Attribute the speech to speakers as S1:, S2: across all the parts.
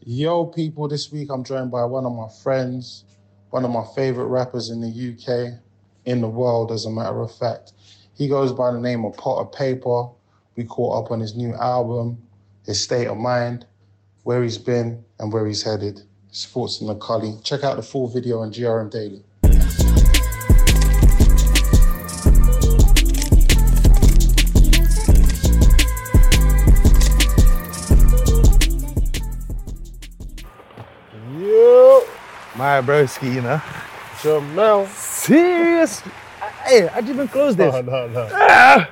S1: Yo, people, this week I'm joined by one of my friends, one of my favorite rappers in the UK, in the world, as a matter of fact. He goes by the name of Potter Paper. We caught up on his new album, his state of mind, where he's been, and where he's headed. Sports in the Cully. Check out the full video on GRM Daily.
S2: Yo,
S3: My broski, you know.
S2: Jamel.
S3: Serious? Hey, how'd you even close this?
S2: No.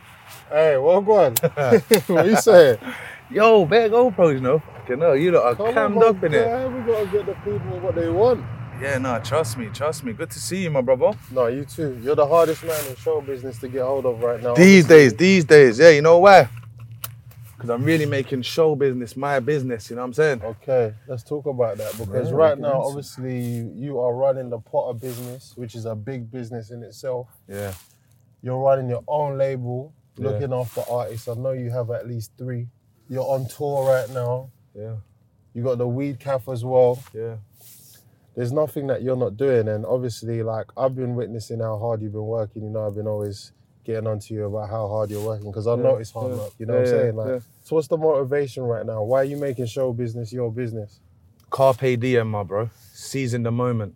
S2: Hey, what going? What you saying?
S3: Yo, better GoPros, you know. You know, you lot are cammed up in it.
S2: We gotta get the people what they want.
S3: Yeah, no, trust me. Good to see you, my brother.
S2: No, you too. You're the hardest man in show business to get hold of right now.
S3: These days, yeah, you know why? Because I'm really making show business my business, you know what I'm saying?
S2: Okay, let's talk about that because right now, obviously, you are running the Potter business, which is a big business in itself.
S3: Yeah.
S2: You're running your own label,
S3: Yeah.
S2: looking after artists. I know you have at least 3. You're on tour right now.
S3: Yeah.
S2: You got the Weed Cafe as well.
S3: Yeah.
S2: There's nothing that you're not doing, and obviously, like, I've been witnessing how hard you've been working. You know, I've been always getting on to you about how hard you're working because I know it's hard work. You know what I'm saying? Like, so what's the motivation right now? Why are you making show business your business?
S3: Carpe diem, my bro. Seizing the moment.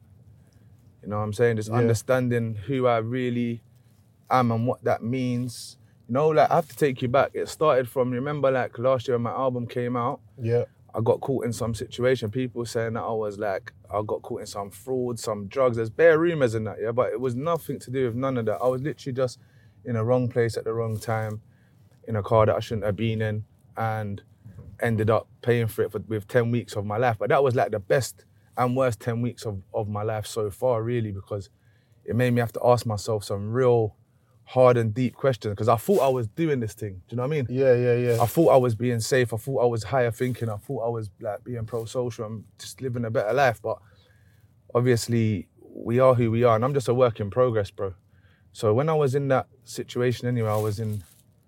S3: You know what I'm saying? Just understanding who I really am and what that means. You know, like, I have to take you back. It started from, remember, like, last year when my album came out,
S2: Yeah.
S3: I got caught in some situation. People saying that I got caught in some fraud, some drugs. There's bare rumors in that, yeah, but it was nothing to do with none of that. I was literally just in the wrong place at the wrong time, in a car that I shouldn't have been in, and ended up paying for it with 10 weeks of my life. But that was like the best and worst 10 weeks of my life so far, really, because it made me have to ask myself some real hard and deep questions, because I thought I was doing this thing. Do you know what I mean?
S2: Yeah.
S3: I thought I was being safe. I thought I was higher thinking. I thought I was like being pro-social and just living a better life. But obviously, we are who we are, and I'm just a work in progress, bro. So when I was in that situation anyway, I was in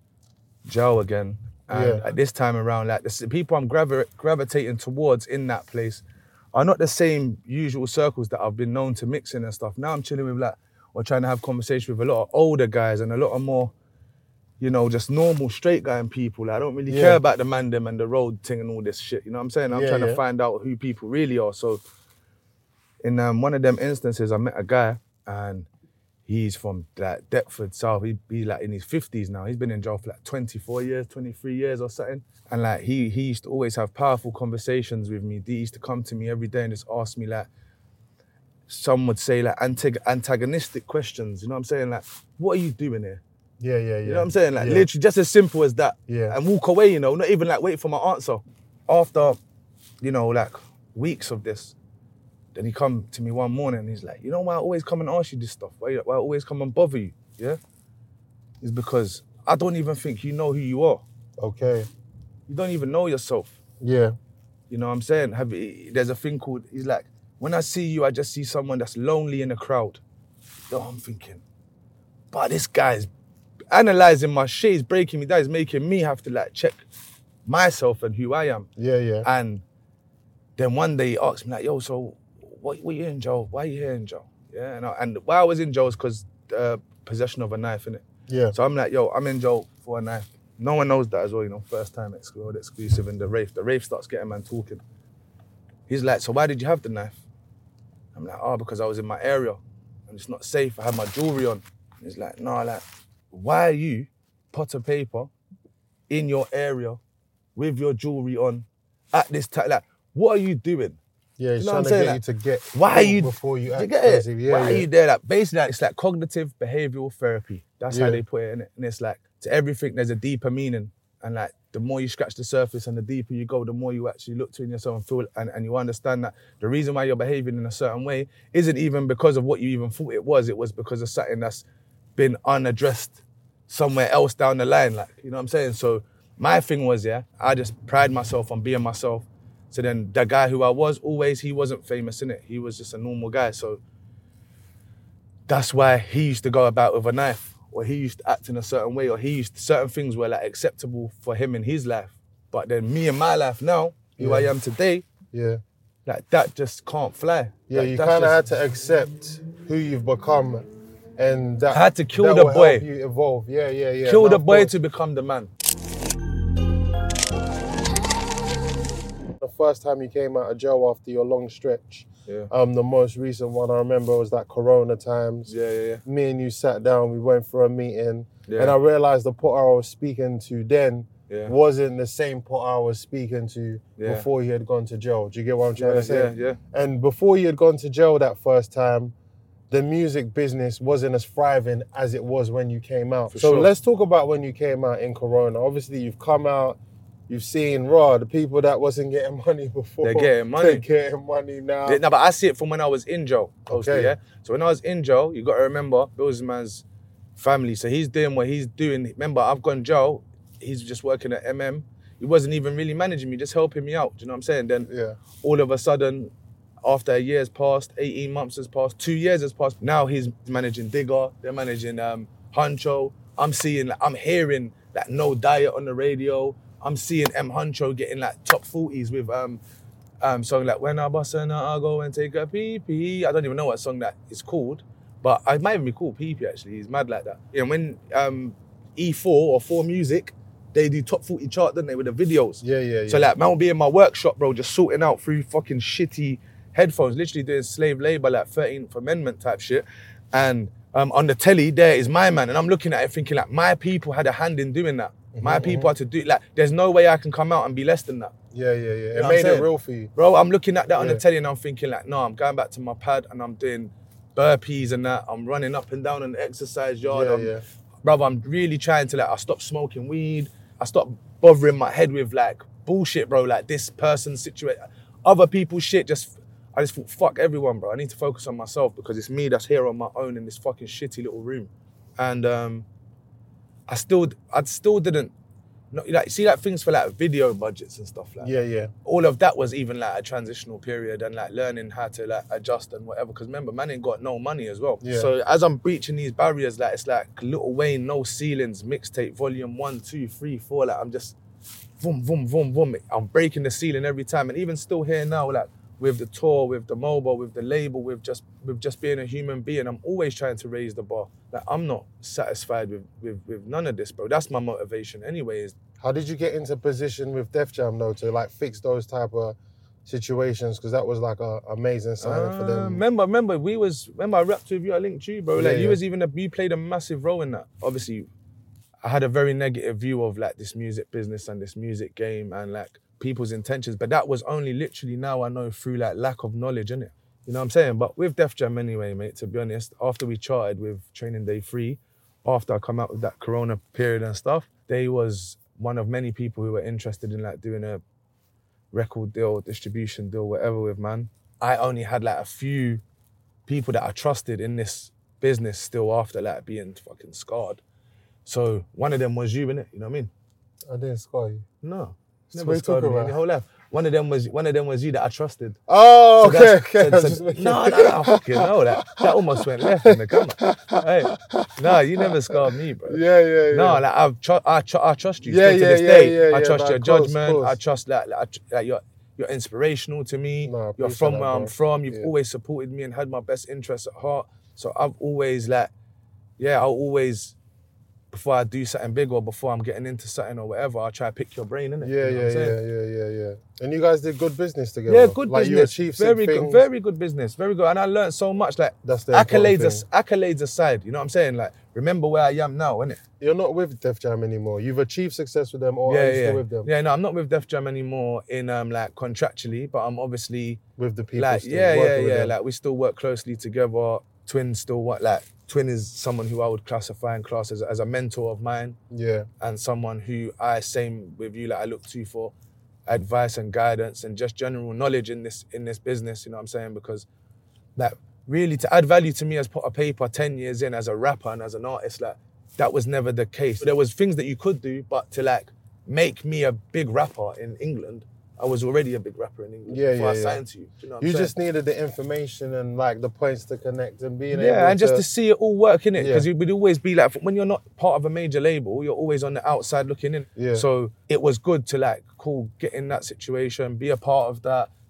S3: jail again. And at this time around, like, the people I'm gravitating towards in that place are not the same usual circles that I've been known to mix in and stuff. Now I'm chilling with, like, or trying to have conversation with a lot of older guys and a lot of more, you know, just normal straight guy and people. Like, I don't really care about the man them and the road thing and all this shit. You know what I'm saying? I'm trying to find out who people really are. So in one of them instances, I met a guy and he's from like Deptford South. He's like in his 50s now. He's been in jail for like 24 years, 23 years or something. And like he used to always have powerful conversations with me. He used to come to me every day and just ask me, like, some would say, like, antagonistic questions. You know what I'm saying? Like, what are you doing here?
S2: Yeah.
S3: You know what I'm saying? Like, literally just as simple as that.
S2: Yeah.
S3: And walk away, you know, not even like wait for my answer. After, you know, like weeks of this, then he come to me one morning and he's like, you know why I always come and ask you this stuff? Why I always come and bother you? Yeah? It's because I don't even think you know who you are.
S2: Okay.
S3: You don't even know yourself.
S2: Yeah.
S3: You know what I'm saying? There's a thing called, he's like, when I see you, I just see someone that's lonely in a crowd. Yo, I'm thinking, but this guy's analysing my shit, he's breaking me down, he's making me have to, like, check myself and who I am.
S2: Yeah.
S3: And then one day he asked me, like, yo, so what you in jail? Why are you here in jail? Yeah, and why I was in jail is because possession of a knife, innit?
S2: Yeah.
S3: So I'm like, yo, I'm in jail for a knife. No one knows that as well, you know, first time exclusive in the Wraith. The Wraith starts getting man talking. He's like, so why did you have the knife? I'm like, oh, because I was in my area and it's not safe. I had my jewelry on. He's like, no, like, why are you, Potter Paper, in your area with your jewelry on at this time? Like, what are you doing?
S2: Yeah, he's
S3: You know
S2: trying
S3: what
S2: to
S3: I'm
S2: get
S3: saying?
S2: you to get
S3: Why are you
S2: before you act.
S3: You get it?
S2: Basically.
S3: Why are you there? Like, basically, like, it's like cognitive behavioral therapy. That's how they put it in it. And it's like, to everything, there's a deeper meaning. And like, the more you scratch the surface and the deeper you go, the more you actually look to in yourself and feel, and you understand that the reason why you're behaving in a certain way isn't even because of what you even thought it was because of something that's been unaddressed somewhere else down the line. Like, you know what I'm saying? So my thing was, I just pride myself on being myself. So then the guy who I was always, he wasn't famous, innit? He was just a normal guy. So that's why he used to go about with a knife, or he used to act in a certain way, or certain things were like acceptable for him in his life. But then me in my life now, who I am today,
S2: Yeah.
S3: Like that just can't fly.
S2: Yeah,
S3: Like,
S2: you
S3: that's
S2: kind of had
S3: just-
S2: to accept who you've become, and that
S3: I had to kill
S2: that
S3: the
S2: will
S3: boy.
S2: help you evolve. Yeah.
S3: Kill
S2: No,
S3: the
S2: of
S3: boy
S2: course.
S3: to become the man.
S2: The first time you came out of jail after your long stretch,
S3: Yeah.
S2: the most recent one I remember was that Corona times.
S3: Yeah.
S2: Me and you sat down, we went for a meeting,
S3: Yeah.
S2: and I realized the Potter I was speaking to then
S3: Yeah.
S2: wasn't the same Potter I was speaking to
S3: Yeah.
S2: before he had gone to jail. Do you get what I'm trying to say?
S3: Yeah.
S2: And before he had gone to jail that first time, the music business wasn't as thriving as it was when you came out.
S3: For
S2: So
S3: sure.
S2: let's talk about when you came out in Corona. Obviously, you've come out, you've seen the people that wasn't getting money before.
S3: They're getting money.
S2: They're getting money now.
S3: Yeah, no, but I see it from when I was in jail, mostly,
S2: Okay.
S3: yeah? So when I was in jail, you got to remember, Bill's man's family. So he's doing what he's doing. Remember, I've gone jail. He's just working at MM. He wasn't even really managing me, just helping me out. Do you know what I'm saying? Then
S2: Yeah.
S3: all of a sudden, after a year's passed, 18 months has passed, 2 years has passed. Now he's managing Digger. They're managing Huncho. I'm hearing that No Diet on the radio. I'm seeing M Huncho getting like top 40s with song like When I Bust a Nut, I'll Go and Take a Pee-Pee. I don't even know what song that is called, but it might even be called Pee-Pee actually. He's mad like that. You know, when E4 or 4 Music, they do top 40 chart, don't they, with the videos?
S2: Yeah.
S3: So like, man will be in my workshop, bro, just sorting out through fucking shitty headphones, literally doing slave labor, like 13th Amendment type shit. And on the telly, there is my man. And I'm looking at it thinking like, my people had a hand in doing that. My people had to do, like, there's no way I can come out and be less than that.
S2: Yeah.
S3: You know
S2: It
S3: what I'm
S2: made it
S3: saying?
S2: real for you.
S3: Bro, I'm looking at that on the
S2: Yeah.
S3: telly and I'm thinking like, no, I'm going back to my pad and I'm doing burpees and that. I'm running up and down in the exercise yard.
S2: Yeah.
S3: Brother, I'm really trying to like, I stopped smoking weed. I stopped bothering my head with like bullshit, bro. Like this person's situation, other people's shit. I just thought, fuck everyone, bro. I need to focus on myself because it's me that's here on my own in this fucking shitty little room. And I still didn't, like, see like things for like video budgets and stuff like that.
S2: Yeah.
S3: All of that was even like a transitional period and like learning how to like adjust and whatever. Because remember, man ain't got no money as well.
S2: Yeah.
S3: So as I'm breaching these barriers, like it's like Lil Wayne, No Ceilings, mixtape, volume 1, 2, 3, 4. Like I'm just boom. I'm breaking the ceiling every time. And even still here now, like with the tour, with the mobile, with the label, with just being a human being, I'm always trying to raise the bar. Like I'm not satisfied with none of this, bro. That's my motivation anyways.
S2: How did you get into position with Def Jam though to like fix those type of situations? Because that was like a amazing signing for them.
S3: Remember, I rapped with you, I linked you, bro. Like
S2: Yeah.
S3: you was even you played a massive role in that. Obviously, I had a very negative view of like this music business and this music game and like people's intentions, but that was only literally now I know through like lack of knowledge, innit? You know what I'm saying? But with Def Jam anyway, mate, to be honest, after we charted with Training Day 3, after I come out with that Corona period and stuff, they was one of many people who were interested in like doing a record deal, distribution deal, whatever with man. I only had like a few people that I trusted in this business still after like being fucking scarred. So one of them was you, innit? You know what I mean?
S2: I didn't score you.
S3: No.
S2: So
S3: Never
S2: we
S3: scarred
S2: talk
S3: me in
S2: about-
S3: your whole life. One of them was you that I trusted.
S2: Oh,
S3: So
S2: okay.
S3: that's-
S2: I'm
S3: so-
S2: just making-
S3: no, fucking no. That almost went left in the camera. Hey, no, you never scarred me, bro.
S2: Yeah.
S3: No, like I trust you.
S2: Yeah,
S3: Still to
S2: yeah,
S3: this
S2: yeah,
S3: day,
S2: yeah,
S3: I
S2: yeah,
S3: trust
S2: nah,
S3: your
S2: course,
S3: judgment.
S2: course.
S3: I trust like you're inspirational to me.
S2: No, I
S3: You're
S2: appreciate
S3: from
S2: that,
S3: where I'm
S2: bro.
S3: from. You've
S2: Yeah.
S3: always supported me and had my best interests at heart. So I've always like, I'll always, before I do something big or before I'm getting into something or whatever, I'll try to pick your brain, innit? You know what I'm saying?
S2: Yeah. And you guys did good business together.
S3: Yeah, good
S2: like
S3: business.
S2: You achieved some
S3: very
S2: things.
S3: good, very good business. Very good. And I learned so much. Like
S2: That's the important
S3: accolades aside, you know what I'm saying? Like, remember where I am now, innit?
S2: You're not with Def Jam anymore. You've achieved success with them, or are you still with them?
S3: Yeah, no, I'm not with Def Jam anymore in like contractually, but I'm obviously
S2: With the people
S3: like
S2: still.
S3: yeah.
S2: working with them.
S3: Like we still work closely together. Twin still what like Twin is someone who I would classify and class as a mentor of mine
S2: Yeah.
S3: and someone who same with you, like I look to for advice and guidance and just general knowledge in this business, you know what I'm saying? Because like really to add value to me as Potter Paper 10 years in as a rapper and as an artist, like that was never the case. There was things that you could do, but to like make me a big rapper in England, I was already a big rapper in England before I signed to you. Do you know what I'm saying?
S2: just needed the information and like the points to connect and being able
S3: Yeah, and just to see it all work in it,
S2: Yeah.
S3: because it would always be like when you're not part of a major label, you're always on the outside looking in.
S2: Yeah.
S3: So it was good to like, cool, get in that situation, be a part of that,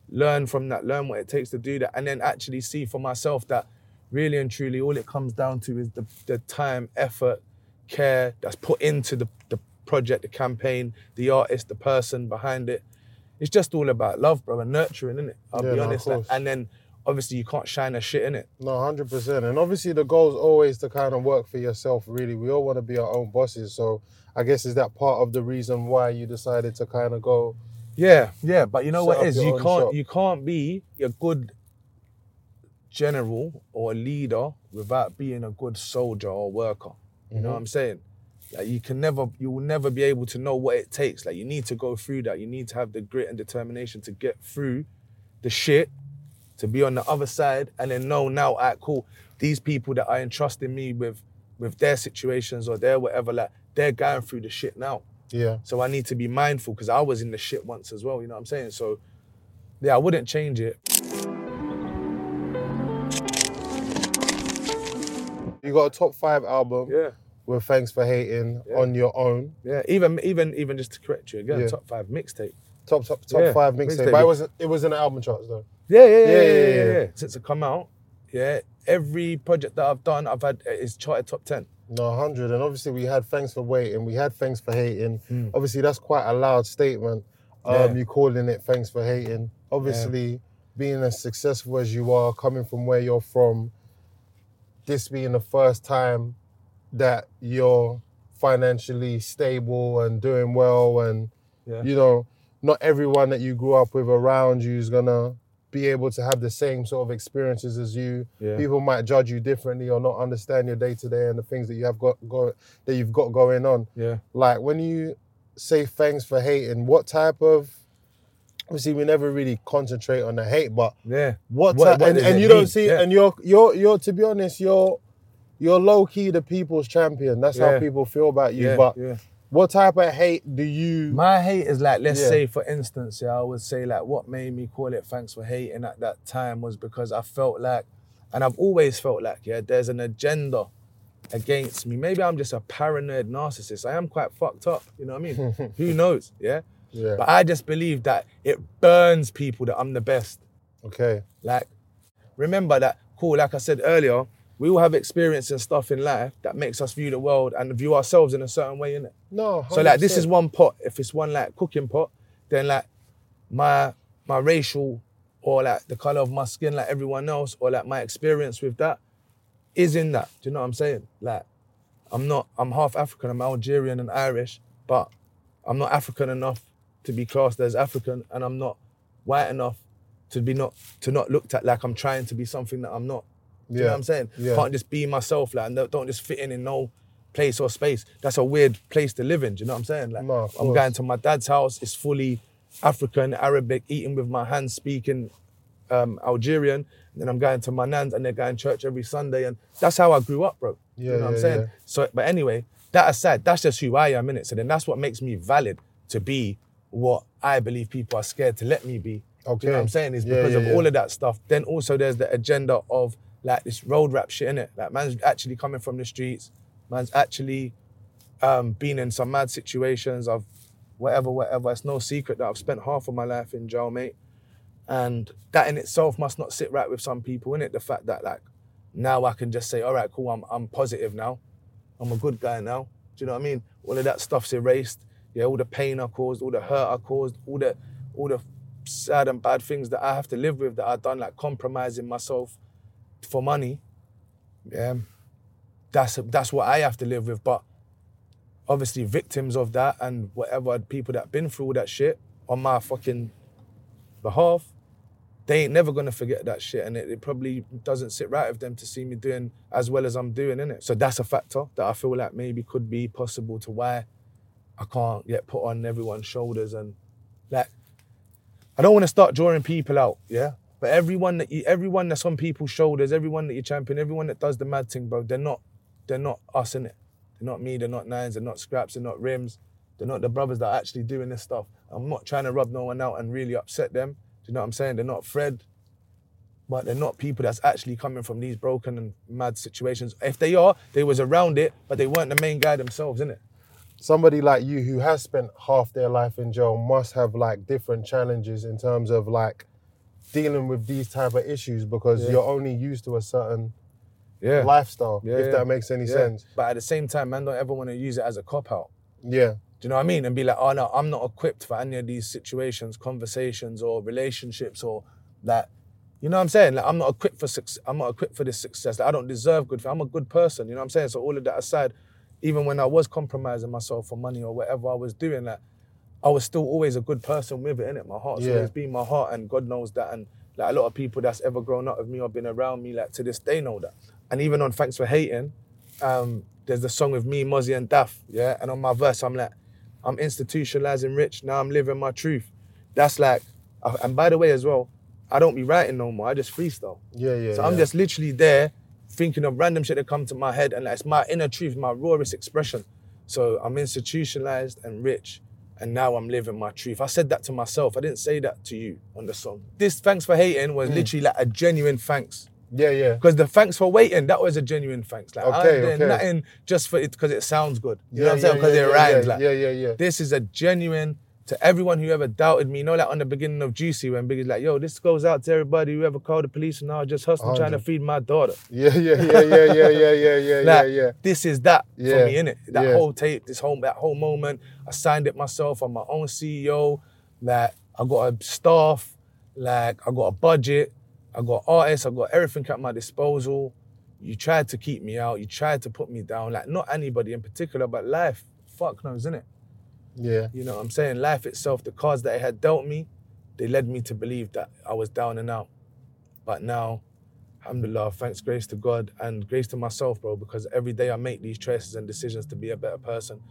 S3: learn from that, learn what it takes to do that, and then actually see for myself that really and truly all it comes down to is the time, effort, care that's put into the project, the campaign, the artist, the person behind it. It's just all about love, bro, and nurturing, innit? I'll be honest. Like, and then obviously you can't shine a shit in it.
S2: No, 100%. And obviously the goal is always to kind of work for yourself, really. We all want to be our own bosses. So I guess is that part of the reason why you decided to kind of go?
S3: Yeah. But you know what it is?
S2: You
S3: can't be a good general or a leader without being a good soldier or worker. You know what I'm saying? Like you will never be able to know what it takes. Like you need to go through that. You need to have the grit and determination to get through the shit, to be on the other side, and then know now, all right, cool, these people that are entrusting me with their situations or their whatever, like they're going through the shit now.
S2: Yeah.
S3: So I need to be mindful because I was in the shit once as well, you know what I'm saying? So yeah, I wouldn't change it.
S2: You got a top 5 album.
S3: Yeah.
S2: With Thanks for Hating on your own.
S3: Yeah, even just to correct you again, top 5 mixtape.
S2: Top 5 mixtape. But it was in the album charts though.
S3: Yeah. Since it come out, every project that I've done, I've had is charted top 10.
S2: No, 100. And obviously we had Thanks for Waiting, we had Thanks for Hating. Obviously that's quite a loud statement. You calling it Thanks for Hating. Obviously being as successful as you are, coming from where you're from, this being the first time that you're financially stable and doing well, and you know, not everyone that you grew up with around you is gonna be able to have the same sort of experiences as you. People might judge you differently or not understand your day-to-day and the things that you have got going on. Like when you say Thanks for Hating, what type of, obviously we never really concentrate on the hate, but what and you don't see, and you're to be honest, you're low-key the people's champion. That's how people feel about you. But what type of hate do you...
S3: My hate is like, let's say, for instance, I would say like what made me call it Thanks for Hating at that time was because I felt like, and I've always felt like, there's an agenda against me. Maybe I'm just a paranoid narcissist. I am quite fucked up, you know what I mean? Who knows, But I just believe that it burns people that I'm the best.
S2: Okay.
S3: Like, remember that, cool, like I said earlier, we all have experience and stuff in life that makes us view the world and view ourselves in a certain way, innit?
S2: No, 100%.
S3: So like this is one pot. If it's one like cooking pot, then like my racial or like the color of my skin like everyone else or like my experience with that is in that. Do you know what I'm saying? Like I'm half African, I'm Algerian and Irish, but I'm not African enough to be classed as African, and I'm not white enough to not looked at like I'm trying to be something that I'm not. Do you know what I'm saying? Can't just be myself, like, and don't just fit in no place or space. That's a weird place to live in, do you know what I'm saying? Like,
S2: no,
S3: I'm going to my dad's house, it's fully African, Arabic, eating with my hands, speaking Algerian, and then I'm going to my nan's and they're going to church every Sunday, and that's how I grew up, bro. You know what I'm saying? So, but anyway, that aside, that's just who I am, innit? So then that's what makes me valid to be what I believe people are scared to let me be.
S2: Okay.
S3: Do you know what I'm saying? Is because of all of that stuff. Then also there's the agenda of like this road rap shit, innit? Like man's actually coming from the streets. Man's actually been in some mad situations of whatever. It's no secret that I've spent half of my life in jail, mate. And that in itself must not sit right with some people, innit? The fact that like, now I can just say, all right, cool, I'm positive now. I'm a good guy now. Do you know what I mean? All of that stuff's erased. Yeah, all the pain I caused, all the hurt I caused, all the sad and bad things that I have to live with that I've done, like compromising myself for money, that's what I have to live with. But obviously victims of that and whatever people that been through all that shit on my fucking behalf, they ain't never gonna forget that shit, and it probably doesn't sit right with them to see me doing as well as I'm doing, innit? So that's a factor that I feel like maybe could be possible to why I can't get put on everyone's shoulders. And like, I don't want to start drawing people out, but everyone that's on people's shoulders, everyone that you champion, everyone that does the mad thing, bro, they're not us, innit? They're not me, they're not Nines, they're not Scraps, they're not Rims, they're not the brothers that are actually doing this stuff. I'm not trying to rub no one out and really upset them. Do you know what I'm saying? They're not Fred, but they're not people that's actually coming from these broken and mad situations. If they are, they was around it, but they weren't the main guy themselves, innit?
S2: Somebody like you who has spent half their life in jail must have like different challenges in terms of like dealing with these type of issues because you're only used to a certain lifestyle, if that makes any sense.
S3: But at the same time, man, don't ever want to use it as a cop-out.
S2: Yeah.
S3: Do you know what I mean? And be like, oh no, I'm not equipped for any of these situations, conversations, or relationships, or that. You know what I'm saying? Like, I'm not equipped for success. I'm not equipped for this success. Like, I don't deserve good. I'm a good person. You know what I'm saying? So all of that aside, even when I was compromising myself for money or whatever I was doing, like, I was still always a good person with it, innit? My heart's always been my heart, and God knows that. And like a lot of people that's ever grown up with me or been around me, like to this day know that. And even on Thanks for Hating, there's the song with me, Mozzie and Daff, yeah? And on my verse, I'm like, I'm institutionalizing rich, now I'm living my truth. That's like, and by the way as well, I don't be writing no more, I just freestyle. So I'm just literally there thinking of random shit that come to my head, and like, it's my inner truth, my rawest expression. So I'm institutionalized and rich, and now I'm living my truth. I said that to myself, I didn't say that to you on the song. This Thanks for Hating was literally like a genuine thanks. Because the thanks for waiting, that was a genuine thanks. Like, I ain't doing nothing just for it because it sounds good. You know what I'm saying? Because it rhymes. This is a genuine, to everyone who ever doubted me. You know, like on the beginning of Juicy, when Biggie's like, yo, this goes out to everybody who ever called the police and now I just hustling trying to feed my daughter.
S2: This
S3: is that for me, innit? That whole tape, that whole moment. I signed it myself. I'm my own CEO. Like, I got a staff. Like, I got a budget. I got artists, I got everything at my disposal. You tried to keep me out, you tried to put me down, like not anybody in particular, but life, fuck knows, innit? You know what I'm saying? Life itself, the cards that it had dealt me, they led me to believe that I was down and out. But now, alhamdulillah, thanks, grace to God and grace to myself, bro, because every day I make these choices and decisions to be a better person.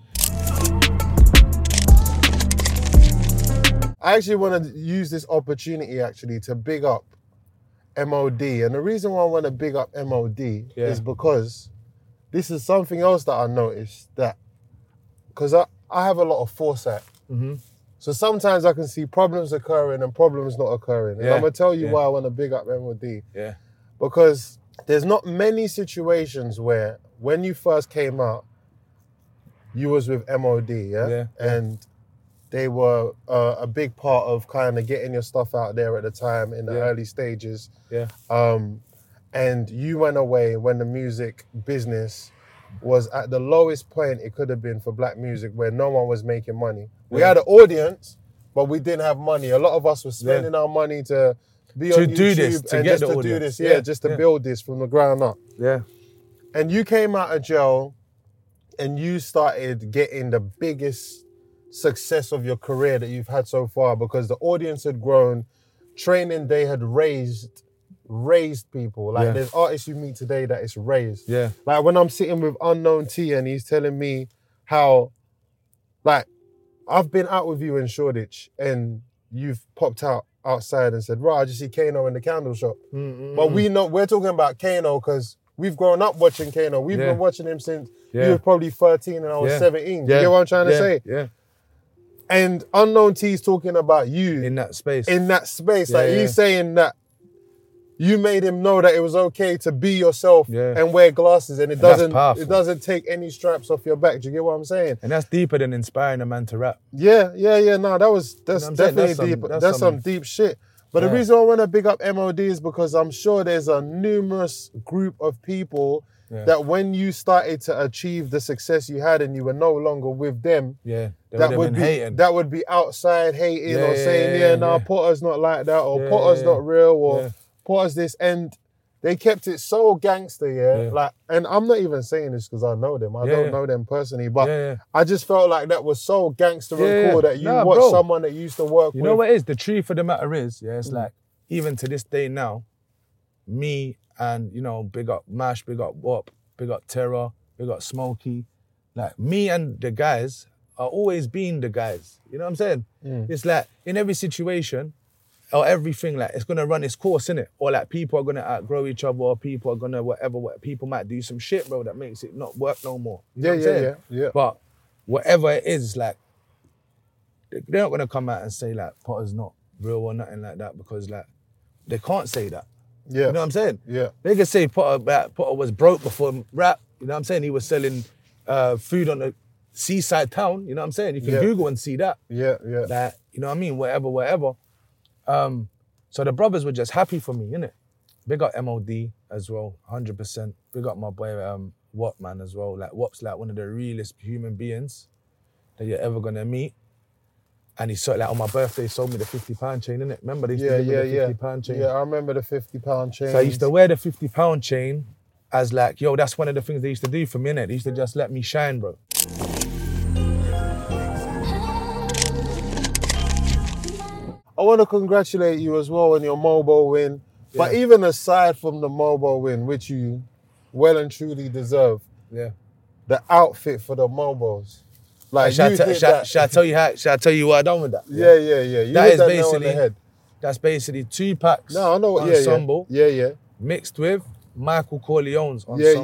S2: I actually want to use this opportunity actually to big up MOD. And the reason why I want to big up MOD is because this is something else that I noticed, that because I have a lot of foresight. So sometimes I can see problems occurring and problems not occurring. And I'm going to tell you why I want to big up MOD. Because there's not many situations where when you first came out, you was with MOD, and they were a big part of kind of getting your stuff out there at the time in the early stages. And you went away when the music business was at the lowest point it could have been for black music, where no one was making money. We had an audience, but we didn't have money. A lot of us were spending our money to be on YouTube
S3: do this, to
S2: and
S3: get
S2: just
S3: the
S2: to
S3: audience.
S2: do this, just to build this from the ground up. And you came out of jail and you started getting the biggest success of your career that you've had so far, because the audience had grown, Training Day had raised people. Like there's artists you meet today that it's raised. Like when I'm sitting with Unknown T and he's telling me how, like, I've been out with you in Shoreditch and you've popped outside and said, right, I just see Kano in the candle shop. But we're talking about Kano because we've grown up watching Kano. We've been watching him since he was probably 13 and I was 17. You get what I'm trying to say? And Unknown T's talking about you.
S3: In that space.
S2: Like he's saying that you made him know that it was okay to be yourself and wear glasses, and it doesn't take any straps off your back. Do you get what I'm saying?
S3: And that's deeper than inspiring a man to rap.
S2: No, that's definitely deep. That's some deep shit. But the reason I want to big up MOD is because I'm sure there's a numerous group of people that when you started to achieve the success you had and you were no longer with them, that would be outside hating or saying, Potter's not like that, or Potter's not real, or Potter's this, and they kept it so gangster, like, and I'm not even saying this because I know them. I don't know them personally, but I just felt like that was so gangster and cool that you watched someone that you used to work with.
S3: You know what it is? The truth of the matter is, it's like, even to this day now, me and, you know, big up Mash, big up Wop, big up Terror, big up Smokey, like, me and the guys are always being the guys. You know what I'm saying? It's like, in every situation, or everything, like, it's gonna run its course, innit? Or like, people are gonna outgrow each other, or people are gonna whatever, people might do some shit, bro, that makes it not work no more. You know what I'm saying? But whatever it is, like, they're not gonna come out and say like Potter's not real or nothing like that, because like, they can't say that. You know what I'm saying? They can say Potter was broke before rap. You know what I'm saying? He was selling food on the seaside town. You know what I'm saying? You can Google and see that. That, you know what I mean? Whatever. So the brothers were just happy for me, innit? Big up MOD as well, 100%. Big up my boy Wop, man, as well. Like, Wop's like one of the realest human beings that you're ever gonna meet. And he sold, like, on my birthday, he sold me the £50 chain, innit? Remember they used to give me the £50 chain?
S2: Yeah, I remember the £50 chain.
S3: So I used to wear the £50 chain as like, yo, that's one of the things they used to do for me, innit? They used to just let me shine, bro.
S2: I want to congratulate you as well on your mobile win. Yeah. But even aside from the mobile win, which you well and truly deserve, the outfit for the mobiles. Like,
S3: should I tell you what I done with that?
S2: Yeah. You
S3: that is
S2: that
S3: basically, that's basically 2 packs ensemble mixed with Michael Corleone's ensemble.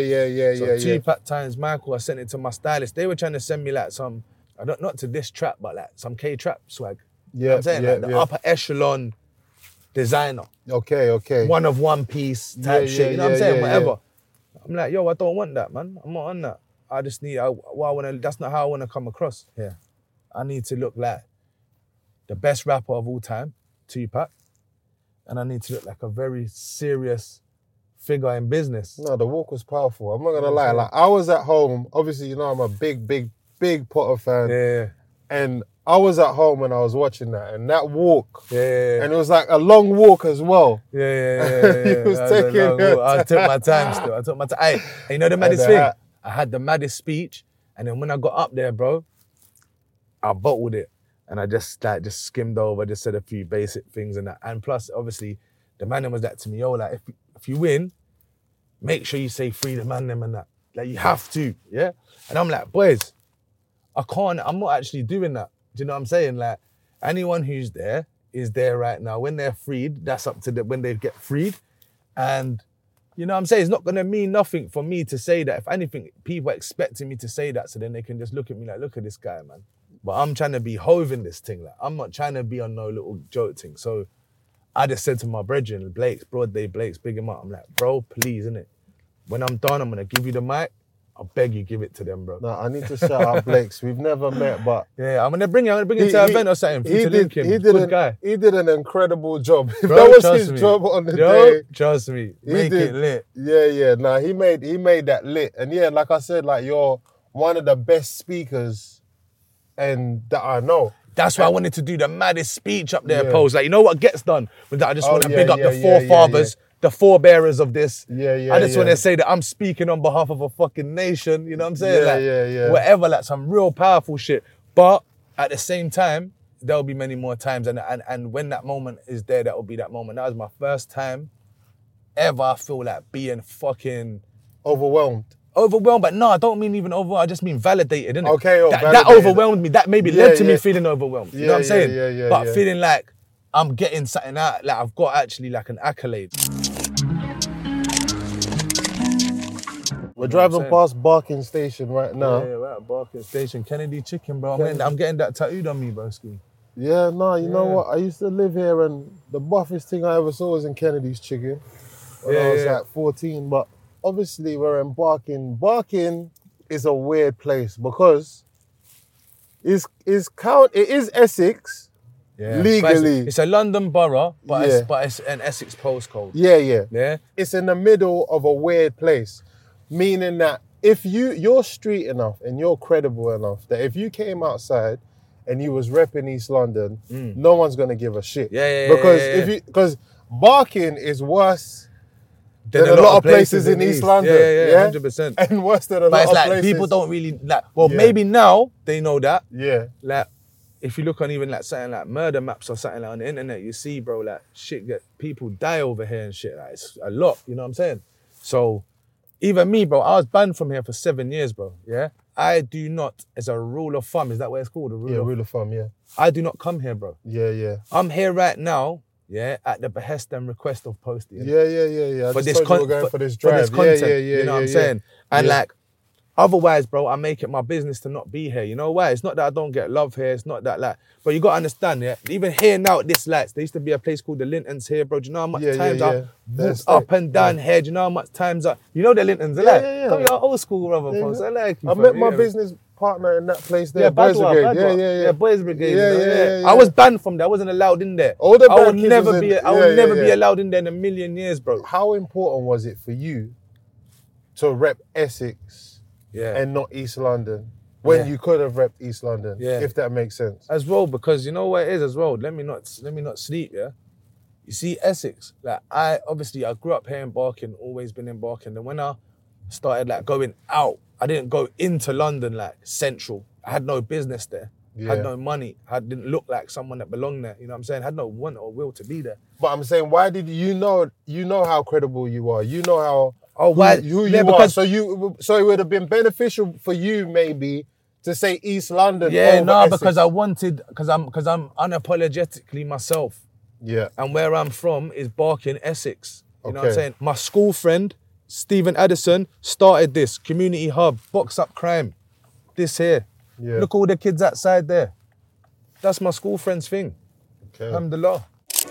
S3: So 2 pack times Michael, I sent it to my stylist. They were trying to send me like some, not to this trap, but like some K-trap swag. You know what I'm saying? Like the upper echelon designer.
S2: Okay.
S3: One of one piece type shit. You know what I'm saying? Whatever. I'm like, yo, I don't want that, man. I'm not on that. I just need, that's not how I want to come across here. I need to look like the best rapper of all time, Tupac, and I need to look like a very serious figure in business.
S2: No, the walk was powerful. I'm not gonna lie. Like, I was at home. Obviously, you know, I'm a big Potter fan.
S3: Yeah.
S2: And I was at home when I was watching that, and that walk,
S3: and
S2: it was like a long walk as well.
S3: Yeah.
S2: He was taking it.
S3: I took my time still. I took my time. Hey, and you know the maddest thing? I had the maddest speech, and then when I got up there, bro, I bottled it, and I just skimmed over, just said a few basic things and that. And plus, obviously, the man was that to me, yo, like, if you win, make sure you say free the man them and that. Like, you have to, yeah? And I'm like, boys, I'm not actually doing that. Do you know what I'm saying? Like, anyone who's there is there right now. When they're freed, that's up to them when they get freed. And you know what I'm saying? It's not gonna mean nothing for me to say that. If anything, people are expecting me to say that, so then they can just look at me like, look at this guy, man. But I'm trying to be Hove in this thing. Like, I'm not trying to be on no little joke thing. So I just said to my brethren, Broadday Blakes, big him up. I'm like, bro, please, innit? When I'm done, I'm gonna give you the mic. I beg you, give it to them, bro.
S2: No, I need to shout out Blakes. We've never met, but
S3: I'm gonna bring him to an event or something. He
S2: did an incredible job. If
S3: bro,
S2: that was his job on the day,
S3: trust me, make it lit.
S2: Yeah. Nah, he made that lit, and yeah, like I said, like, you're one of the best speakers, and that I know.
S3: That's why I wanted to do the maddest speech up there, Pose. Like, you know what gets done with that? I just want to big up the forefathers. The forebearers of this. I just want to say that I'm speaking on behalf of a fucking nation. You know what I'm saying? Whatever, like some real powerful shit. But at the same time, there'll be many more times. And when that moment is there, that will be that moment. That was my first time ever I feel like being fucking
S2: overwhelmed.
S3: But no, I don't mean even overwhelmed. I just mean validated, innit?
S2: Okay,
S3: that overwhelmed me. That maybe led to me feeling overwhelmed. You know what I'm saying? But feeling like I'm getting something out, like I've got actually like an accolade.
S2: We're driving past Barking Station right now.
S3: Yeah, we're at Barking Station. Kennedy Chicken, bro. I'm getting that tattooed on me, broski.
S2: Yeah, no, you know what? I used to live here, and the buffest thing I ever saw was in Kennedy's Chicken when I was like 14. But obviously, we're in Barking. Barking is a weird place because it is Essex legally.
S3: It's a London borough, but it's an Essex postcode.
S2: Yeah. It's in the middle of a weird place. Meaning that if you're street enough and you're credible enough that if you came outside and you was repping East London, no one's gonna give a shit. Because Barking is worse than a lot of places in East London.
S3: Yeah, 100%.
S2: And worse than a lot of places.
S3: People don't really like. Well, maybe now they know that.
S2: Yeah.
S3: Like, if you look on even like something like murder maps or something like on the internet, you see, bro, like people die over here and shit. Like, it's a lot. You know what I'm saying? So. Even me, bro, I was banned from here for 7 years, bro, yeah? I do not, as a rule of thumb, is that what it's called?
S2: Rule of thumb, yeah.
S3: I do not come here, bro.
S2: Yeah.
S3: I'm here right now, at the behest and request of Posty.
S2: Yeah.
S3: For this content, you know what I'm saying? And like, otherwise, bro, I make it my business to not be here. You know why? It's not that I don't get love here. It's not that, like, but you got to understand, yeah? Even here now at this lights, there used to be a place called the Lintons here, bro. Do you know how much times I walked up and down here? Do you know how much times you know the Lintons, like? You're old school, brother, folks. I like you.
S2: I met my business partner in that place there?
S3: Yeah,
S2: Boys
S3: Badwa,
S2: Brigade.
S3: Badwa.
S2: Yeah.
S3: Boys Brigade.
S2: Yeah,
S3: you know,
S2: yeah.
S3: I was banned from there. I wasn't allowed in there.
S2: All the
S3: I would
S2: bad kids
S3: never
S2: was
S3: be.
S2: in-
S3: I would
S2: yeah,
S3: never be
S2: yeah.
S3: allowed in there in a million years, bro.
S2: How important was it for you to rep Essex
S3: Yeah.
S2: and not East London when
S3: Yeah.
S2: you could have repped East London?
S3: Yeah.
S2: If that makes sense.
S3: As well, because you know what it is as well. Let me not sleep. Yeah. You see, Essex. Like I grew up here in Barking, always been in Barking. And when I started like going out, I didn't go into London like central. I had no business there.
S2: Yeah.
S3: Had no money. I didn't look like someone that belonged there. You know what I'm saying? Had no want or will to be there.
S2: But I'm saying, why did you know how credible you are? You know how who
S3: Yeah,
S2: you
S3: because-
S2: are. So it would have been beneficial for you maybe to say East London.
S3: Yeah,
S2: over
S3: no,
S2: Essex.
S3: because I'm unapologetically myself.
S2: Yeah.
S3: And where I'm from is Barking, Essex. You know what I'm
S2: Okay.
S3: saying? My school friend, Stephen Addison, started this community hub, Box Up Crime. This here.
S2: Yeah.
S3: Look all the kids outside there. That's my school friend's thing.
S2: Okay.
S3: Alhamdulillah.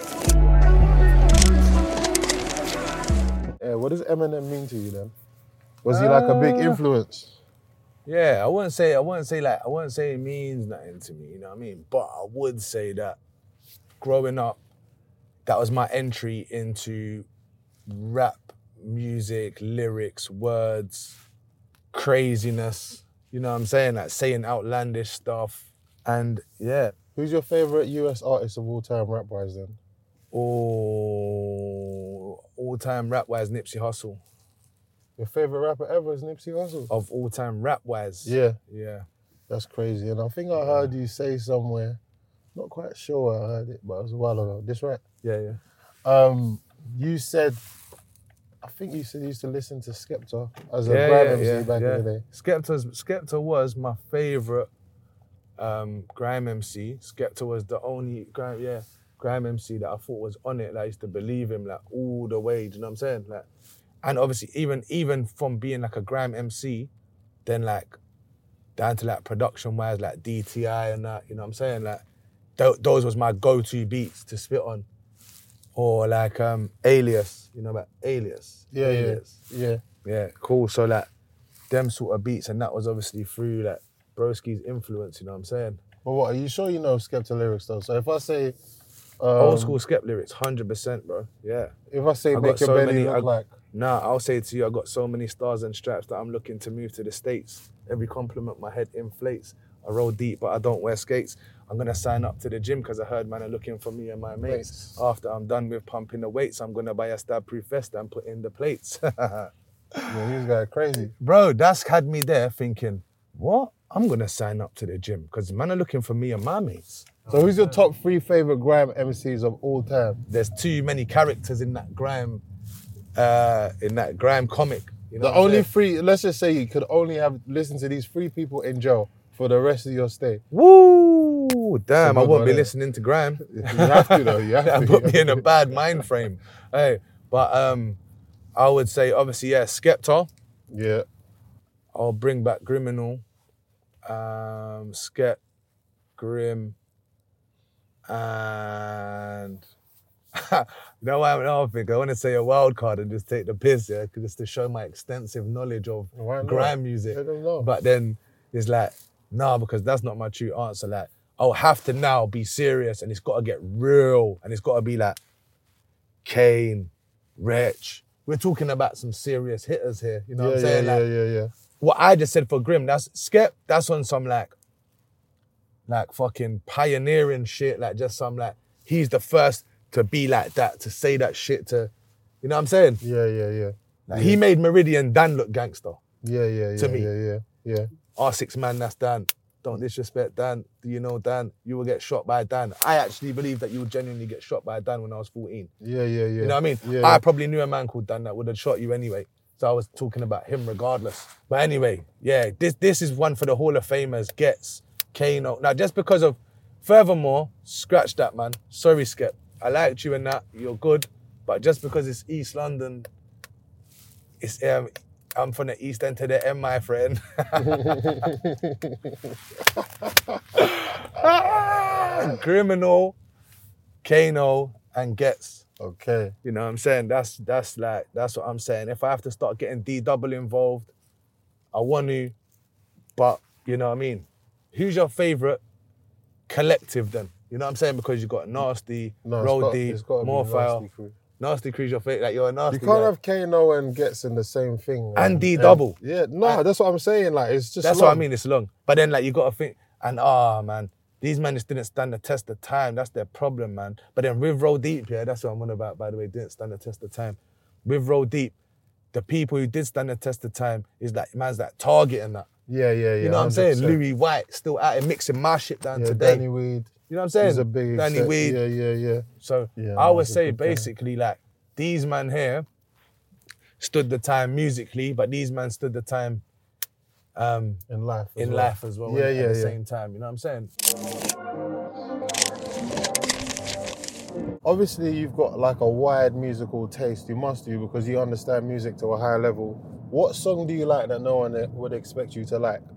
S2: Yeah, what does Eminem mean to you then? Was he like a big influence?
S3: Yeah, I wouldn't say it means nothing to me, you know what I mean? But I would say that growing up, that was my entry into rap, music, lyrics, words, craziness. You know what I'm saying? Like saying outlandish stuff. And yeah.
S2: Who's your favorite US artist of all time rap-wise then?
S3: All-time rap-wise, Nipsey Hussle.
S2: Your favorite rapper ever is Nipsey Hussle?
S3: Of all-time rap-wise.
S2: Yeah.
S3: Yeah.
S2: That's crazy. And I think I heard you say somewhere, not quite sure where I heard it, but it was a while ago. This right?
S3: Yeah.
S2: You said, I think you said you used to listen to Skepta as a grime MC back in the day.
S3: Skepta was my favorite grime MC. Skepta was the only grime MC that I thought was on it. Like, I used to believe him like all the way. Do you know what I'm saying? Like, and obviously even from being like a grime MC, then like down to like production wise, like DTI and that. You know what I'm saying? Like those was my go-to beats to spit on. Or like Alias, you know about Alias? Alias. Yeah, cool. So like them sort of beats, and that was obviously through like Broski's influence, you know what I'm saying?
S2: Well, what, are you sure you know Skepta lyrics though? So if I say...
S3: Old school Skep lyrics, 100%, bro, yeah.
S2: If I say
S3: I
S2: make
S3: got
S2: your
S3: so
S2: belly
S3: many-
S2: look like...
S3: Nah, I'll say to you, I got so many stars and straps that I'm looking to move to the States. Every compliment my head inflates. I roll deep, but I don't wear skates. I'm gonna sign up to the gym because I heard man are looking for me and my mates. After I'm done with pumping the weights, I'm gonna buy a stab-proof vest and put in the plates.
S2: Yeah, this guy crazy.
S3: Bro, that's had me there thinking, what? I'm gonna sign up to the gym because man are looking for me and my mates.
S2: So who's your top 3 favorite grime MCs of all time?
S3: There's too many characters in that grime comic. You know
S2: The
S3: what I'm
S2: only
S3: saying?
S2: 3, let's just say you could only have listened to these 3 people in jail for the rest of your stay.
S3: Woo! Damn, I
S2: good
S3: won't
S2: one,
S3: be
S2: innit?
S3: listening to grime.
S2: You have to though, you have
S3: That
S2: to.
S3: put me in a bad mind frame. Hey, but I would say obviously Skepta.
S2: Yeah.
S3: I'll bring back Griminal, Skep, Grim, and you know what I think? I want to say a wild card and just take the piss, yeah, just to show my extensive knowledge of
S2: Why not?
S3: grime music.
S2: I don't know.
S3: But then it's like, nah, because that's not my true answer. Like, I'll have to now be serious and it's got to get real and it's got to be like Kane, Wretch. We're talking about some serious hitters here, you know what I'm saying? Like,
S2: Yeah.
S3: what I just said for Grim, that's Skep, that's on some like fucking pioneering shit, like just some like, he's the first to be like that, to say that shit to, you know what I'm saying?
S2: Yeah.
S3: Like, he made Meridian Dan look gangster.
S2: Yeah.
S3: To me.
S2: Yeah.
S3: R6 man, that's Dan. Don't disrespect Dan. Do you know Dan? You will get shot by Dan. I actually believe that you would genuinely get shot by Dan when I was 14.
S2: Yeah.
S3: You know what I mean?
S2: Yeah.
S3: I probably knew a man called Dan that would have shot you anyway. So I was talking about him regardless. But anyway, yeah, this is one for the Hall of Famers, Gets, Kano. Now, just because of, furthermore, scratch that, man. Sorry, Skep. I liked you and that. You're good. But just because it's East London, it's I'm from the East End to the M, my friend. Criminal, Kano, and Gets.
S2: Okay.
S3: You know what I'm saying? That's what I'm saying. If I have to start getting D-double involved, I want to, but You know what I mean? Who's your favourite collective then? You know what I'm saying? Because you've got Nasty, Roll Deep, More Fire. Nasty Crew's your favourite. Like, you're a Nasty
S2: You can't
S3: guy.
S2: have Kano and Gets in the same thing.
S3: And D Double.
S2: Yeah, no, that's what I'm saying. Like, it's just
S3: That's
S2: long.
S3: what I mean, it's long. But then, like, you got to think, and man, these men just didn't stand the test of time. That's their problem, man. But then with Roll Deep, yeah, that's what I'm on about, by the way, didn't stand the test of time. With Roll Deep, the people who did stand the test of time is like, man's like Target and that.
S2: Yeah.
S3: You know what I'm saying?
S2: 100%.
S3: Louis White, still out here mixing my shit down today.
S2: Danny Weed.
S3: You know what I'm saying?
S2: He's a big
S3: Danny Weed.
S2: Yeah.
S3: So I would say basically like these man here stood the time musically, but these men stood the time
S2: in life
S3: as well.
S2: Yeah,
S3: at the same time. You know what I'm saying?
S2: Obviously, you've got like a wide musical taste. You must do because you understand music to a high level. What song do you like that no one would expect you to like?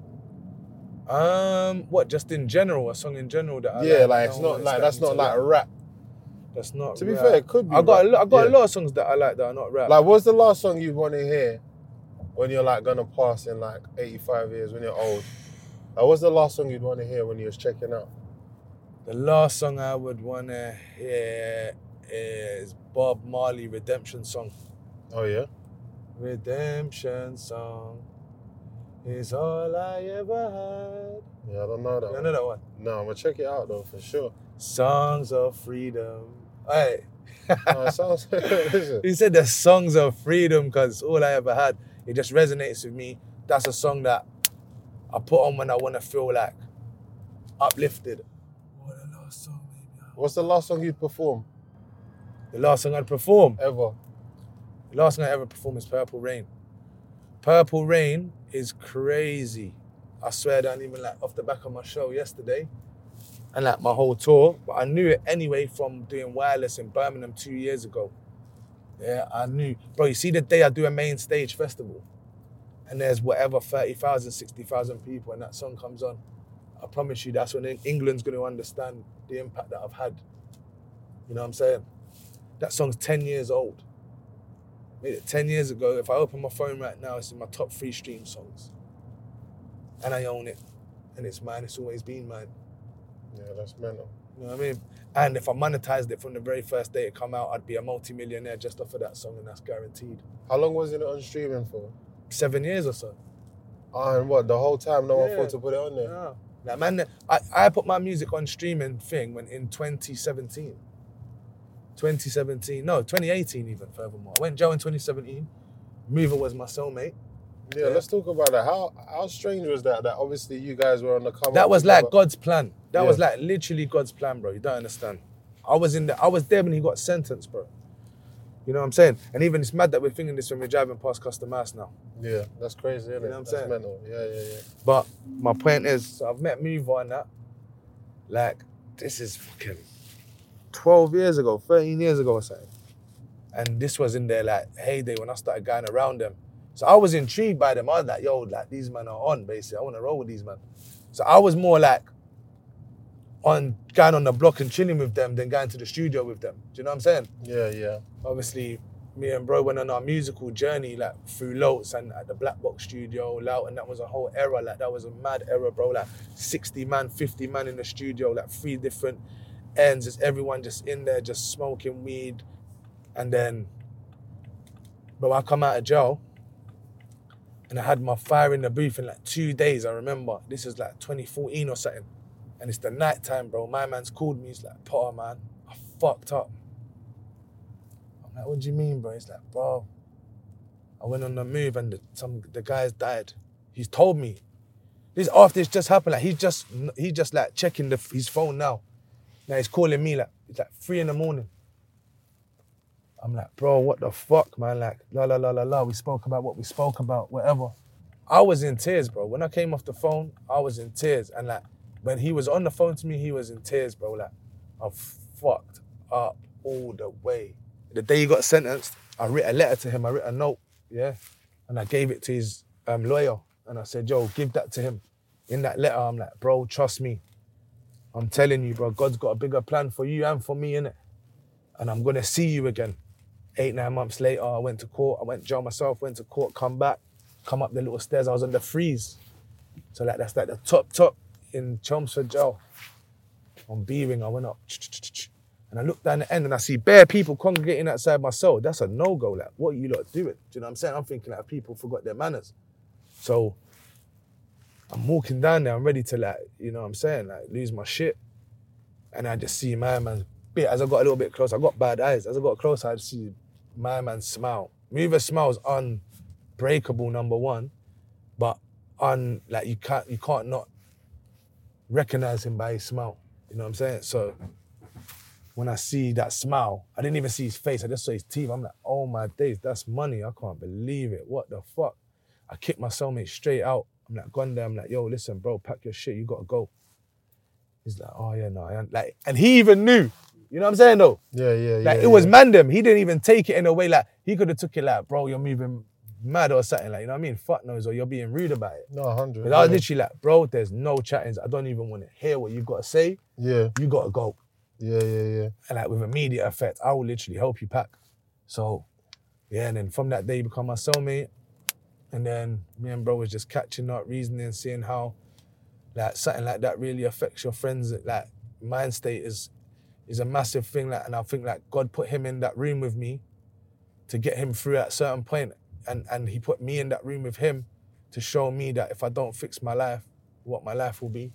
S3: What, just in general, a song in general that I
S2: yeah,
S3: like?
S2: It's not like that's not like rap.
S3: That's not.
S2: To be fair, it could be.
S3: I got a lot of songs that I like that are not rap.
S2: Like, what's the last song you want to hear when you're like gonna pass in like 85 years when you're old? Like, what's the last song you'd want to hear when you was checking out?
S3: The last song I would want to hear is Bob Marley, Redemption Song.
S2: Oh yeah.
S3: Redemption Song is all I ever had.
S2: Yeah, I don't know that.
S3: You know that one?
S2: No, I'm gonna check it out though for sure.
S3: Songs of Freedom. Hey.
S2: No, it sounds.
S3: He said the Songs of Freedom because all I ever had. It just resonates with me. That's a song that I put on when I want to feel like uplifted. What the last song, maybe?
S2: What's the last song you'd perform?
S3: The last song I'd perform?
S2: Ever.
S3: The last song I ever performed is Purple Rain. Purple Rain is crazy. I swear I don't even like off the back of my show yesterday and like my whole tour, but I knew it anyway from doing Wireless in Birmingham 2 years ago. Yeah, I knew. Bro, you see the day I do a main stage festival and there's whatever 30,000, 60,000 people and that song comes on, I promise you that's when England's going to understand the impact that I've had. You know what I'm saying? That song's 10 years old. Made it 10 years ago. If I open my phone right now, it's in my top 3 stream songs. And I own it. And it's mine. It's always been mine.
S2: Yeah, that's mental.
S3: You know what I mean? And if I monetized it from the very first day it come out, I'd be a multi-millionaire just off of that song, and that's guaranteed.
S2: How long was it on streaming for?
S3: 7 years or so.
S2: Oh, and what, the whole time no one thought to put it on there?
S3: No. Like, man, I put my music on streaming thing when in 2017. 2018 even, furthermore. I went Joe in 2017. Mover was my soulmate.
S2: Yeah, let's talk about that. How strange was that? That obviously you guys were on the come.
S3: That was like God's plan. That was like literally God's plan, bro. You don't understand. I was there when he got sentenced, bro. You know what I'm saying? And even it's mad that we're thinking this when we're driving past Custom House now.
S2: Yeah, that's crazy, isn't it?
S3: You know what I'm
S2: that's
S3: saying?
S2: Mental. Yeah.
S3: But my point is, so I've met Mover and that. Like, this is fucking 12 years ago, 13 years ago or something. And this was in their like heyday when I started going around them. So I was intrigued by them. I was like, yo, like these men are on, basically. I want to roll with these men. So I was more like on going on the block and chilling with them than going to the studio with them. Do you know what I'm saying?
S2: Yeah.
S3: Obviously, me and bro went on our musical journey like through Lotes and at the Black Box studio, Lout, and that was a whole era. Like that was a mad era, bro. Like 60 man, 50 man in the studio, like 3 different ends. It's everyone just in there, just smoking weed. And then, bro, I come out of jail and I had my fire in the booth in like 2 days, I remember. This is like 2014 or something. And it's the night time, bro. My man's called me. He's like, Potter, man, I fucked up. I'm like, what do you mean, bro? He's like, bro, I went on the move and the guys died. He's told me. This after it's just happened. Like he's just like checking his phone now. Now he's calling me like, it's like 3 a.m. I'm like, bro, what the fuck, man? Like, la. We spoke about what we spoke about, whatever. I was in tears, bro. When I came off the phone, I was in tears. And like, when he was on the phone to me, he was in tears, bro. Like, I fucked up all the way. The day he got sentenced, I wrote a letter to him. I wrote a note, yeah? And I gave it to his lawyer. And I said, yo, give that to him. In that letter, I'm like, bro, trust me. I'm telling you, bro, God's got a bigger plan for you and for me, innit? And I'm going to see you again. 8-9 months later, I went to court. I went jail myself, went to court, come back, come up the little stairs. I was on the freeze. So like that's like the top in Chelmsford Jail. On B-Ring, I went up. And I look down the end and I see bare people congregating outside my cell. That's a no-go. Like, what are you lot doing? Do you know what I'm saying? I'm thinking like people forgot their manners. So I'm walking down there, I'm ready to like, you know what I'm saying, like lose my shit. And I just see my man's bit, as I got a little bit closer, I got bad eyes. As I got closer, I see my man smile. Mover smile's unbreakable, number one, but like you can't not recognize him by his smile. You know what I'm saying? So when I see that smile, I didn't even see his face, I just saw his teeth. I'm like, oh my days, that's money. I can't believe it. What the fuck? I kicked my cellmate straight out. I'm like, gone there, I'm like, yo, listen, bro, pack your shit, you gotta go. He's like, oh yeah, no, like, and he even knew. You know what I'm saying though?
S2: Yeah.
S3: Like it was mandem. He didn't even take it in a way like, he could have took it like, bro, you're moving mad or something, like, you know what I mean? Fuck knows, or you're being rude about it.
S2: No, 100.
S3: But I was literally like, bro, there's no chattings. I don't even want to hear what you've got to say.
S2: Yeah.
S3: You got to go.
S2: Yeah.
S3: And like with immediate effect, I will literally help you pack. So, yeah, and then from that day, you become my cellmate. And then me and bro was just catching up, reasoning, seeing how like something like that really affects your friends. Like mind state is a massive thing. Like, and I think like God put him in that room with me to get him through at a certain point. And he put me in that room with him to show me that if I don't fix my life, what my life will be.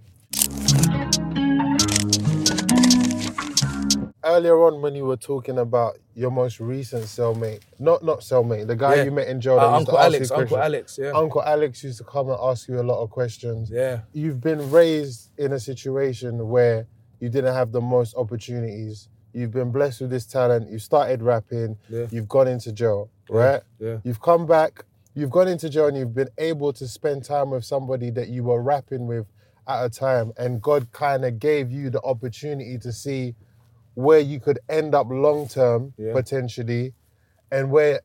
S2: Earlier on when you were talking about your most recent cellmate, not cellmate, the guy you met in jail that used
S3: Uncle
S2: to ask
S3: Alex,
S2: you
S3: Uncle
S2: questions.
S3: Alex, yeah.
S2: Uncle Alex used to come and ask you a lot of questions.
S3: Yeah.
S2: You've been raised in a situation where you didn't have the most opportunities. You've been blessed with this talent. You started rapping.
S3: Yeah.
S2: You've gone into jail, right?
S3: Yeah.
S2: You've come back. You've gone into jail and you've been able to spend time with somebody that you were rapping with at a time. And God kind of gave you the opportunity to see where you could end up long term, potentially, and where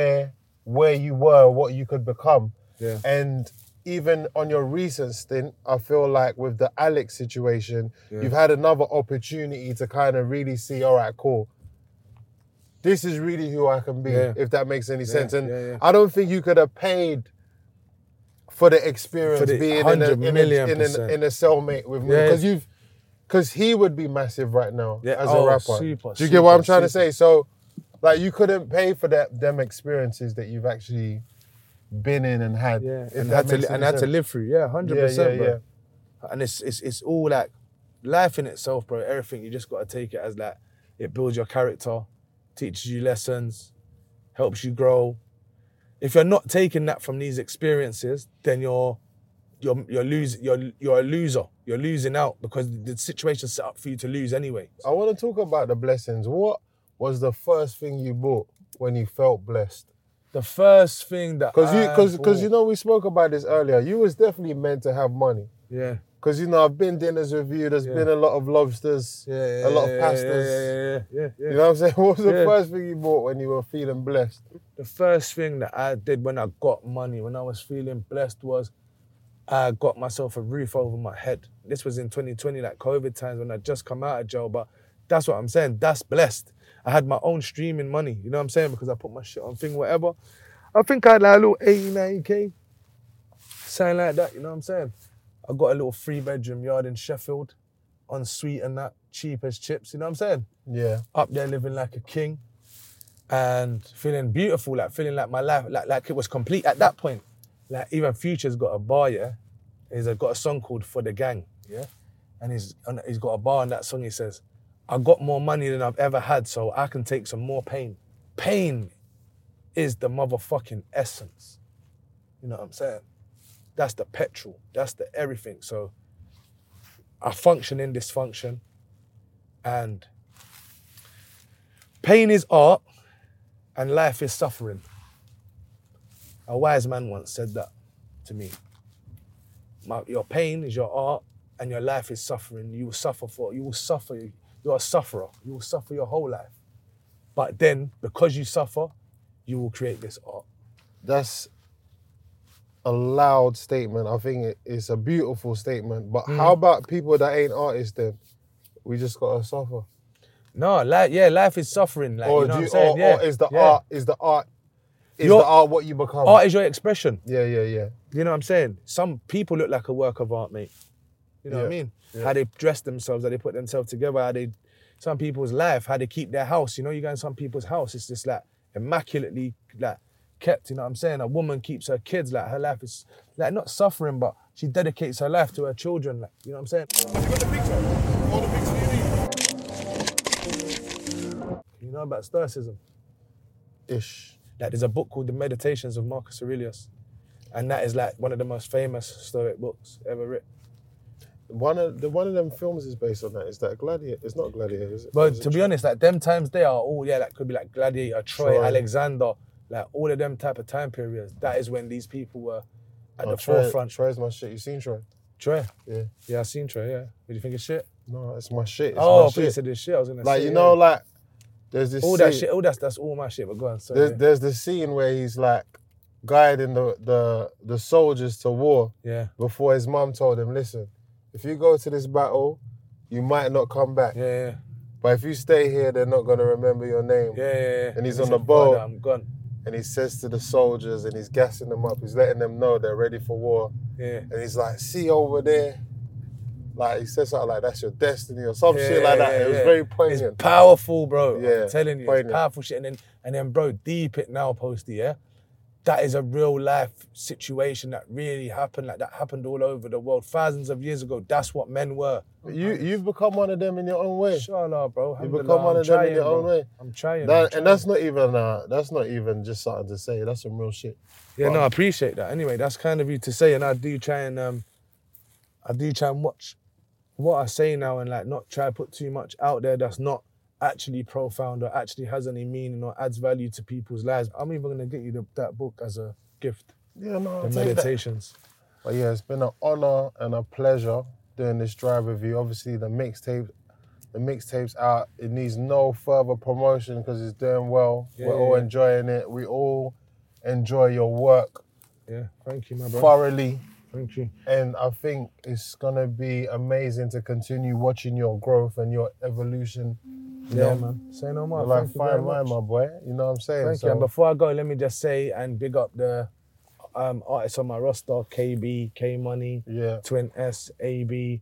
S2: you were, what you could become.
S3: Yeah.
S2: And even on your recent stint, I feel like with the Alex situation, you've had another opportunity to kind of really see, all right, cool. This is really who I can be, if that makes any sense. And I don't think you could have paid for the experience being in a cellmate with me. Because he would be massive right now as a rapper. Do you get what I'm trying to say? So, like, you couldn't pay for them experiences that you've actually been in and had.
S3: Yeah, and had to live through. Yeah, 100%, bro. And it's all like life in itself, bro. Everything, you just got to take it as like, it builds your character, teaches you lessons, helps you grow. If you're not taking that from these experiences, then you're a loser. You're losing out because the situation's set up for you to lose anyway.
S2: I want to talk about the blessings. What was the first thing you bought when you felt blessed?
S3: The first thing that
S2: because you know we spoke about this earlier. You was definitely meant to have money.
S3: Yeah.
S2: Because, you know, I've been dinners with you. There's been a lot of lobsters, a lot of pastas.
S3: Yeah.
S2: You know what I'm saying? What was the first thing you bought when you were feeling blessed?
S3: The first thing that I did when I got money, when I was feeling blessed, was I got myself a roof over my head. This was in 2020, like COVID times when I just come out of jail. But that's what I'm saying. That's blessed. I had my own streaming money. You know what I'm saying? Because I put my shit on thing, whatever. I think I had like a little 80, 90K. Something like that. You know what I'm saying? I got a little 3-bedroom yard in Sheffield, en suite and that, cheap as chips, you know what I'm saying?
S2: Yeah.
S3: Up there living like a king and feeling beautiful, like feeling like my life, like it was complete at that point. Like even Future's got a bar, yeah? He's got a song called For The Gang, yeah? And he's got a bar on that song, he says, I got more money than I've ever had, so I can take some more pain. Pain is the motherfucking essence. You know what I'm saying? That's the petrol. That's the everything. So I function in dysfunction. And pain is art and life is suffering. A wise man once said that to me. Your pain is your art and your life is suffering. You will suffer. You're a sufferer. You will suffer your whole life. But then, because you suffer, you will create this art.
S2: That's a loud statement. I think it's a beautiful statement. But how about people that ain't artists then? We just gotta suffer.
S3: No, life is suffering. Like,
S2: or
S3: you know what I'm saying?
S2: Or is the art the art what you become?
S3: Art is your expression.
S2: Yeah.
S3: You know what I'm saying? Some people look like a work of art, mate. You know what I mean? Yeah. How they dress themselves, how they put themselves together, some people's life, how they keep their house. You know, you go in some people's house, it's just like immaculately like kept, you know what I'm saying? A woman keeps her kids, like her life is like not suffering, but she dedicates her life to her children, like, you know what I'm saying?
S2: Have you got the picture? All the picture you need?
S3: You know about Stoicism?
S2: Ish.
S3: Like there's a book called The Meditations of Marcus Aurelius. And that is like one of the most famous Stoic books ever written. One
S2: of them films is based on that. Is that Gladiator? It's not Gladiator, is it?
S3: But to be honest, like them times they are all, that could be like Gladiator, Troy, Alexander, like all of them type of time periods. That is when these people were at the forefront.
S2: Troy's my shit. You seen Troy?
S3: Troy?
S2: Yeah.
S3: Yeah, I seen Troy, yeah. What do you think it's shit?
S2: No, it's my shit.
S3: I thought you said this shit. I was gonna say.
S2: Like, you know, like, there's this
S3: all that shit, that's all my shit, but go on.
S2: There's the scene where he's like guiding the soldiers to war before his mum told him, listen, if you go to this battle, you might not come back.
S3: Yeah.
S2: But if you stay here, they're not going to remember your name.
S3: Yeah.
S2: And he's on the boat.
S3: I'm gone.
S2: And he says to the soldiers, and he's gassing them up. He's letting them know they're ready for war.
S3: Yeah.
S2: And he's like, see over there. Like, he says something like, that's your destiny or some shit like that. It was very poignant.
S3: It's powerful, bro.
S2: Yeah.
S3: I'm telling you,
S2: poignant.
S3: It's powerful shit. And then, bro, deep it now, Posty, yeah? That is a real life situation that really happened, like that happened all over the world. Thousands of years ago, that's what men were.
S2: You've become one of them in your own way.
S3: Inshallah, bro.
S2: You've become one of them in your own way.
S3: I'm trying.
S2: And that's not even just something to say. That's some real shit.
S3: Yeah, no, I appreciate that. Anyway, that's kind of you to say, and I do try and watch what I say now and like not try to put too much out there that's not actually profound or actually has any meaning or adds value to people's lives. I'm even gonna get you that book as a gift.
S2: Yeah, no,
S3: The Meditations.
S2: But yeah, it's been an honor and a pleasure doing this drive with you. Obviously, the mixtape's out. It needs no further promotion because it's doing well. We're all enjoying it. We all enjoy your work.
S3: Yeah, thank you, my brother.
S2: Thoroughly.
S3: Thank you.
S2: And I think it's gonna be amazing to continue watching your growth and your evolution.
S3: Yeah, man. Say no more.
S2: Like fine wine, my boy. You know what I'm saying?
S3: Thank you. And before I go, let me just say and big up the artists on my roster: KB, K Money, Twin S, AB,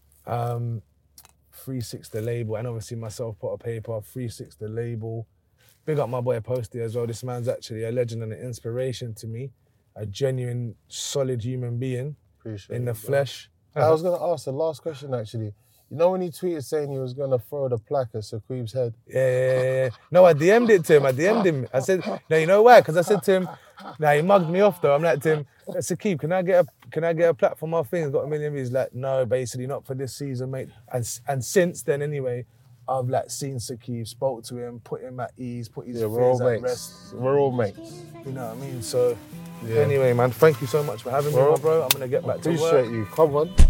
S3: 36 the label, and obviously myself, Pot of Paper, 36 the label. Big up my boy Posty as well. This man's actually a legend and an inspiration to me. A genuine, solid human being.
S2: Appreciate
S3: in the flesh.
S2: I was gonna ask the last question actually. You know when he tweeted saying he was gonna throw the plaque at Saqib's head?
S3: Yeah. No, I DM'd it to him. I DM'd him. I said, no, you know why? Because I said to him, he mugged me off though. I'm like to him, Saqib, can I get a plaque for my thing? It's got 1 million views. Like, no, basically not for this season, mate. And since then anyway, I've like seen Saqib, spoke to him, put him at ease, put his fears at rest.
S2: We're all mates.
S3: You know what I mean? So anyway, man, thank you so much for having me, my bro. I'm gonna get back to work.
S2: Appreciate you. Come on.